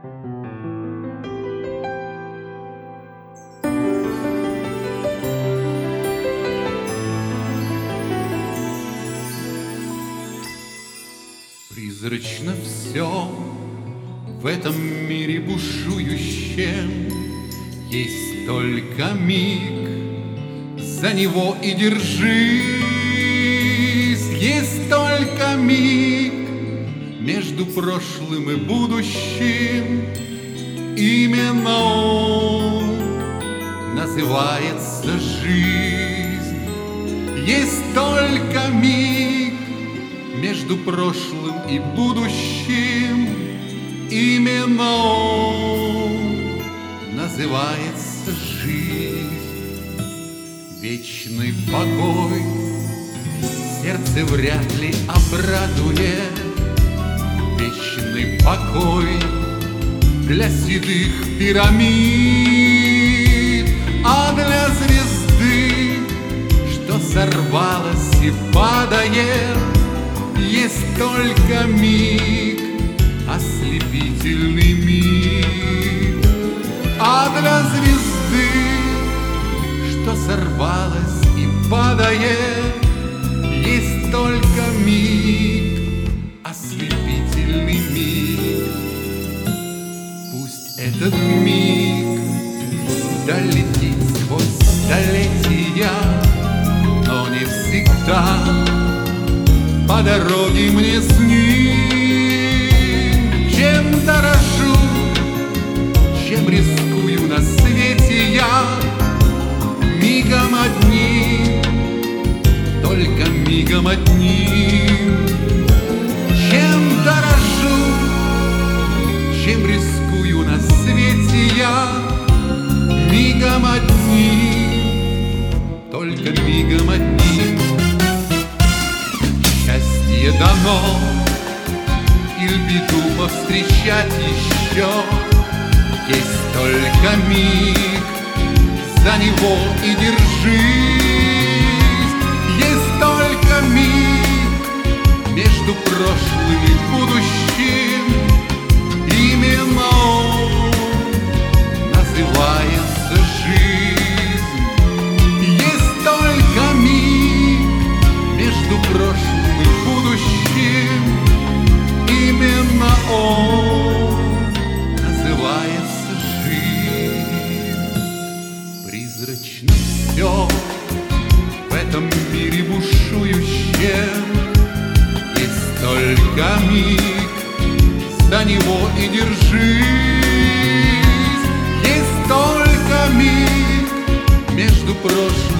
Призрачно все в этом мире бушующем, есть только миг, за него и держись. Есть только миг между прошлым и будущим, именно он называется жизнь. Есть только миг между прошлым и будущим, именно он называется жизнь. Вечный покой сердце вряд ли обрадует, вечный покой для седых пирамид, а для звезды, что сорвалась и падает, есть только миг, ослепительный миг. А для звезды, что сорвалась и падает, есть только миг, ослепительный миг. Пусть этот миг долетит сквозь столетия, но не всегда по дороге мне с ним. Чем дорожу, чем рискую на свете я, мигом одним, только мигом одним. Чем дорожу, чем рискую на свете я, мигом одним, только мигом одним. Счастье дано, или беду повстречать еще, есть только миг, за него и держись. Есть только миг между прошлым и будущим, именно он называется жизнь. Есть только миг между прошлым и будущим, именно он называется жизнь. Призрачно все в этом мире бушующем, есть только миг, за него и держись. Есть только миг между прошлым